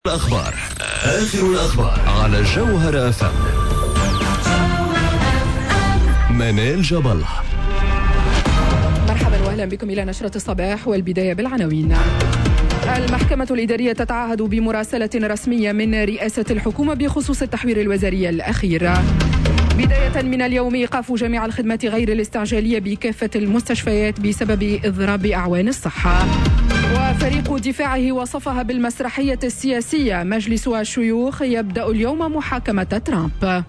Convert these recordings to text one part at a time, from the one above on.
الأخبار آخر الأخبار على جوهر FM. منال جبل. مرحبا وأهلا بكم إلى نشرة الصباح، والبداية بالعناوين. المحكمة الإدارية تتعهد بمراسلة رسمية من رئاسة الحكومة بخصوص التحوير الوزاري الأخير. بداية من اليوم إيقاف جميع الخدمات غير الاستعجالية بكافة المستشفيات بسبب إضراب أعوان الصحة. وفريق دفاعه وصفها بالمسرحية السياسية. مجلس الشيوخ يبدأ اليوم محاكمة ترامب.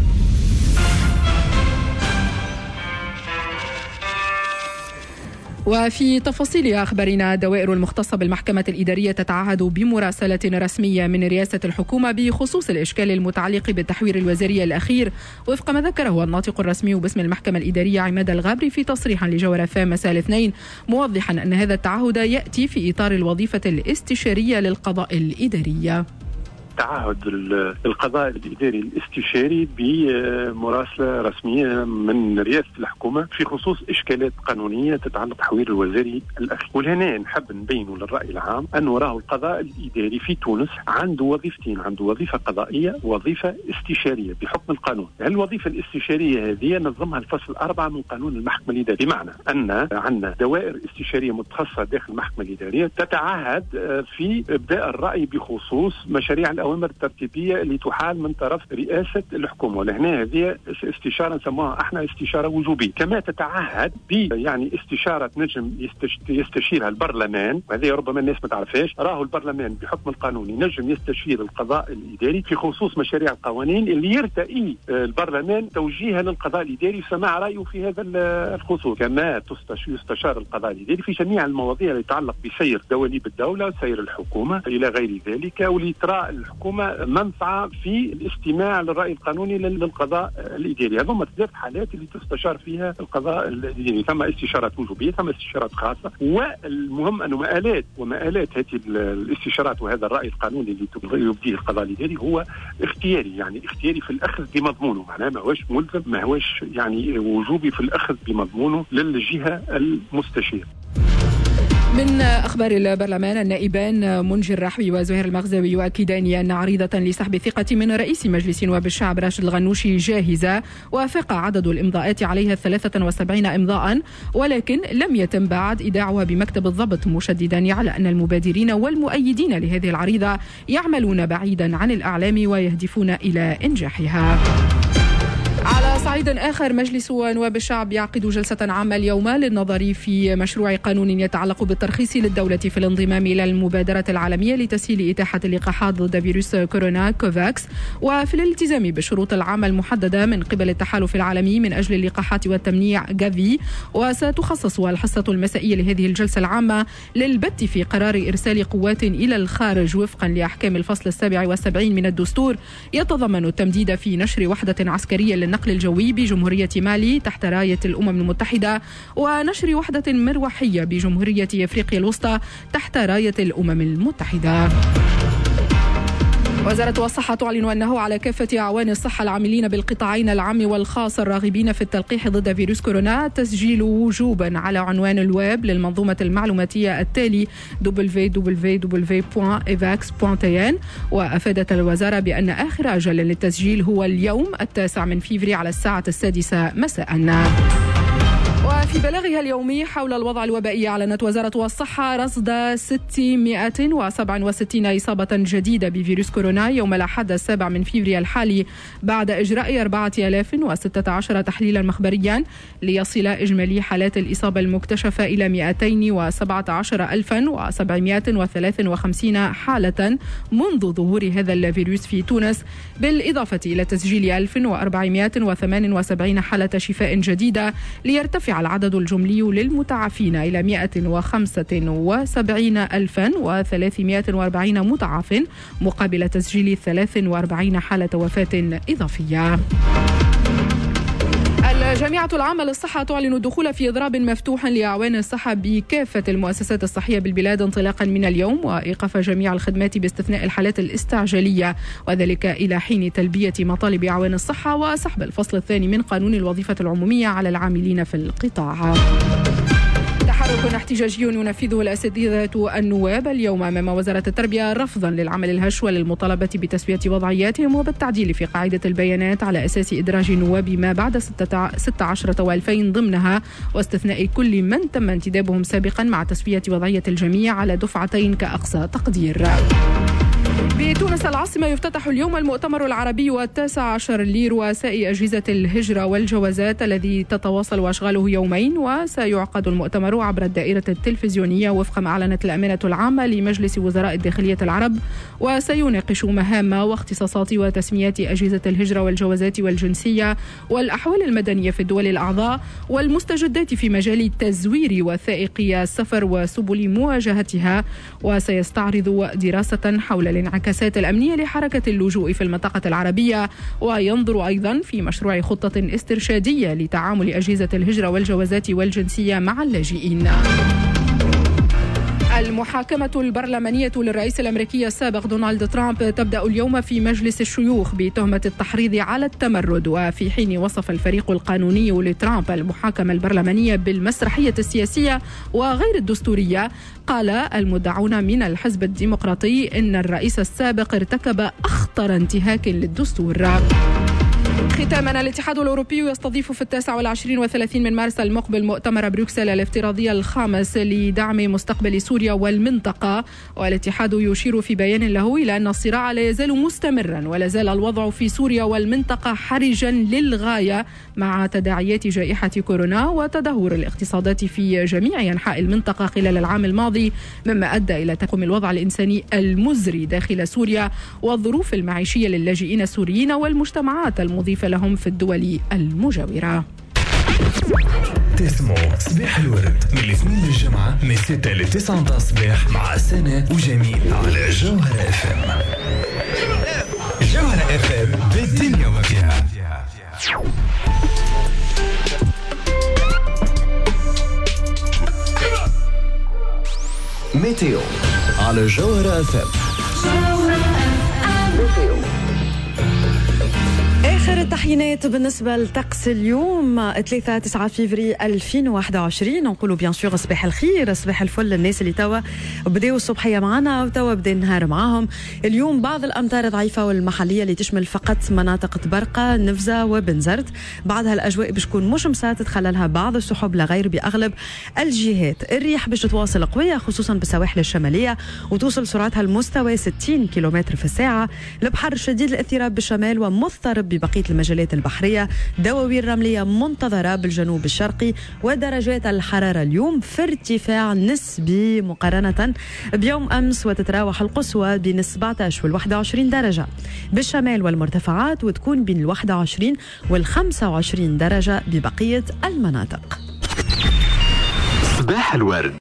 وفي تفاصيل أخبارنا، دوائر المختصة بالمحكمة الإدارية تتعهد بمراسلة رسمية من رئاسة الحكومة بخصوص الإشكال المتعلق بالتحوير الوزاري الأخير، وفق ما ذكره الناطق الرسمي باسم المحكمة الإدارية عماد الغابري في تصريح لجوهر FM مساء الاثنين، موضحا أن هذا التعهد يأتي في إطار الوظيفة الاستشارية للقضاء الإداري. تعهد القضاء الإداري الاستشاري بمراسلة رسمية من رئاسة الحكومة في خصوص إشكالات قانونية تتعلق بالتحوير الوزاري الأخير. ولهنا نحب نبينوا للرأي العام أنه راه القضاء الإداري في تونس عنده وظيفتين، عنده وظيفة قضائية ووظيفة استشارية بحكم القانون. الوظيفة الاستشارية هذه نظمها الفصل 4 من قانون المحكمة الإدارية، بمعنى أن عندنا دوائر استشارية متخصصة داخل المحكمة الإدارية تتعهد في إبداء الرأي بخصوص مشاريع الأوامر الترتيبية اللي تحال من طرف رئاسة الحكومة. ولهنا هذه استشارة نسموها احنا استشارة وجوبية. كما تتعهد يعني استشارة نجم يستشيرها البرلمان، وهذه ربما الناس ما تعرفهاش، راه البرلمان بحكم القانون ينجم يستشير القضاء الإداري في خصوص مشاريع القوانين اللي يرتئي البرلمان توجيها للقضاء الإداري سماع رأيه في هذا الخصوص. كما يستشار القضاء الإداري في جميع المواضيع اللي تتعلق بسير دواليب الدولة، سير الحكومة إلى غير ذلك، واللي ترى الحكومة منفعة في الاستماع للرأي القانوني للقضاء الإداري. هذوما ثلاث حالات اللي تستشار فيها القضاء الإداري، ثم استشارات وجوبية، ثم استشارات خاصة. والمهم أنه مآلات هذه الاستشارات وهذا الرأي القانوني اللي يبديه القضاء الإداري هو اختياري، يعني اختياري في الأخذ بمضمونه، معناه ما هوش ملزم، ما هوش يعني وجوبي في الأخذ بمضمونه للجهة المستشير. من أخبار البرلمان، النائبان منجي الرحوي وزهير المغزاوي يؤكدان أن عريضة لسحب الثقة من رئيس مجلس نواب الشعب راشد الغنوشي جاهزة، وافق عدد الإمضاءات عليها 73 إمضاء، ولكن لم يتم بعد إيداعها بمكتب الضبط، مشددا على أن المبادرين والمؤيدين لهذه العريضة يعملون بعيدا عن الأعلام ويهدفون إلى إنجاحها. على صعيد آخر، مجلس نواب الشعب يعقد جلسة عامة اليوم للنظر في مشروع قانون يتعلق بالترخيص للدولة في الانضمام إلى المبادرة العالمية لتسهيل إتاحة اللقاحات ضد فيروس كورونا كوفاكس، وفي الالتزام بالشروط العامة المحددة من قبل التحالف العالمي من أجل اللقاحات والتمنيع غافي. وستخصص الحصة المسائية لهذه الجلسة العامة للبت في قرار إرسال قوات إلى الخارج وفقا لأحكام الفصل 77 من الدستور، يتضمن التمديد في نشر وحدة عسكرية للنقل الجوي بجمهورية مالي تحت راية الأمم المتحدة، ونشر وحدة مروحية بجمهورية أفريقيا الوسطى تحت راية الأمم المتحدة. وزارة الصحة تعلن أنه على كافة أعوان الصحة العاملين بالقطاعين العام والخاص الراغبين في التلقيح ضد فيروس كورونا تسجيل وجوبا على عنوان الويب للمنظومة المعلوماتية التالي www.evax.tn. وأفادت الوزارة بأن آخر أجل للتسجيل هو اليوم 9 من فبراير على الساعة 6 مساء. وفي بلاغها اليومي حول الوضع الوبائي، أعلنت وزارة الصحة رصد 667 إصابة جديدة بفيروس كورونا يوم الأحد 7 من فبراير الحالي، بعد إجراء 4016 تحليلا مخبريا، ليصل إجمالي حالات الإصابة المكتشفة إلى 217,753 حالة منذ ظهور هذا الفيروس في تونس، بالإضافة إلى تسجيل 1478 حالة شفاء جديدة، ليرتفع العدد الجملي للمتعافين إلى 175,340 متعاف، مقابل تسجيل 43 حالة وفاة إضافية. الجامعة العامة للصحة تعلن الدخول في إضراب مفتوح لأعوان الصحة بكافة المؤسسات الصحية بالبلاد انطلاقا من اليوم، وإيقاف جميع الخدمات باستثناء الحالات الاستعجالية، وذلك إلى حين تلبية مطالب أعوان الصحة وسحب الفصل الثاني من قانون الوظيفة العمومية على العاملين في القطاع. ركن احتجاجي ينفذه الأساتذة النواب اليوم أمام وزارة التربية رفضا للعمل الهش وللمطالبة بتسوية وضعياتهم وبالتعديل في قاعدة البيانات على أساس إدراج النواب ما بعد 16 و2000 ضمنها، واستثناء كل من تم انتدابهم سابقا مع تسوية وضعية الجميع على دفعتين كأقصى تقدير. بتونس العاصمة يفتتح اليوم المؤتمر العربي ال19 لرؤساء أجهزة الهجرة والجوازات الذي تتواصل أشغاله يومين، وسيعقد المؤتمر عبر الدائرة التلفزيونية وفق ما أعلنت الأمانة العامة لمجلس وزراء الداخلية العرب، وسيناقش مهام واختصاصات وتسميات أجهزة الهجرة والجوازات والجنسية والأحوال المدنية في الدول الأعضاء والمستجدات في مجال تزوير وثائقي السفر وسبل مواجهتها، وسيستعرض دراسة حول الانعكاسات الأمنية لحركة اللجوء في المنطقة العربية، وينظر أيضا في مشروع خطة استرشادية لتعامل أجهزة الهجرة والجوازات والجنسية مع اللاجئين. المحاكمة البرلمانية للرئيس الأمريكي السابق دونالد ترامب تبدأ اليوم في مجلس الشيوخ بتهمة التحريض على التمرد، وفي حين وصف الفريق القانوني لترامب المحاكمة البرلمانية بالمسرحية السياسية وغير الدستورية، قال المدعون من الحزب الديمقراطي إن الرئيس السابق ارتكب أخطر انتهاك للدستور. ختاما، الاتحاد الأوروبي يستضيف في 29 و30 من مارس المقبل مؤتمر بروكسل الافتراضي الخامس لدعم مستقبل سوريا والمنطقة، والاتحاد يشير في بيان له إلى أن الصراع لا يزال مستمرا ولا زال الوضع في سوريا والمنطقة حرجا للغاية مع تداعيات جائحة كورونا وتدهور الاقتصادات في جميع أنحاء المنطقة خلال العام الماضي، مما أدى إلى تقوم الوضع الإنساني المزري داخل سوريا والظروف المعيشية للاجئين السوريين والمجتمعات المضيفة لهم في الدول المجاورة. تسمو صباح الورد من الاثنين للجمعة من 6 ل 9 الصباح مع سنة وجميل على جوهرة FM. جوهرة FM بالدنيا وما فيها. ميتيو على جوهرة FM. آخر التحيينات بالنسبة لطقس اليوم 3/9 فيفري 2021. نقولوا بيان سور صباح الخير صباح الفل للناس اللي توا بداوا الصبحية معنا وتوا بدا النهار معاهم. اليوم بعض الأمطار ضعيفة والمحلية اللي تشمل فقط مناطق تبرقة نفزة وبنزرت، بعدها الأجواء باش تكون مشمسة تتخللها بعض السحب لا غير بأغلب الجهات. الريح باش تتواصل قوية خصوصا بالسواحل الشمالية وتوصل سرعتها لمستوى 60 كيلومتر في الساعة. البحر شديد الاضطراب بالشمال ومضطرب ببقية المجالات البحرية. دواوين رملية منتظرة بالجنوب الشرقي، ودرجات الحرارة اليوم في ارتفاع نسبي مقارنة بيوم أمس، وتتراوح القصوى بين 17 وال21 درجة بالشمال والمرتفعات، وتكون بين 21 وال25 درجة ببقية المناطق. صباح الورد.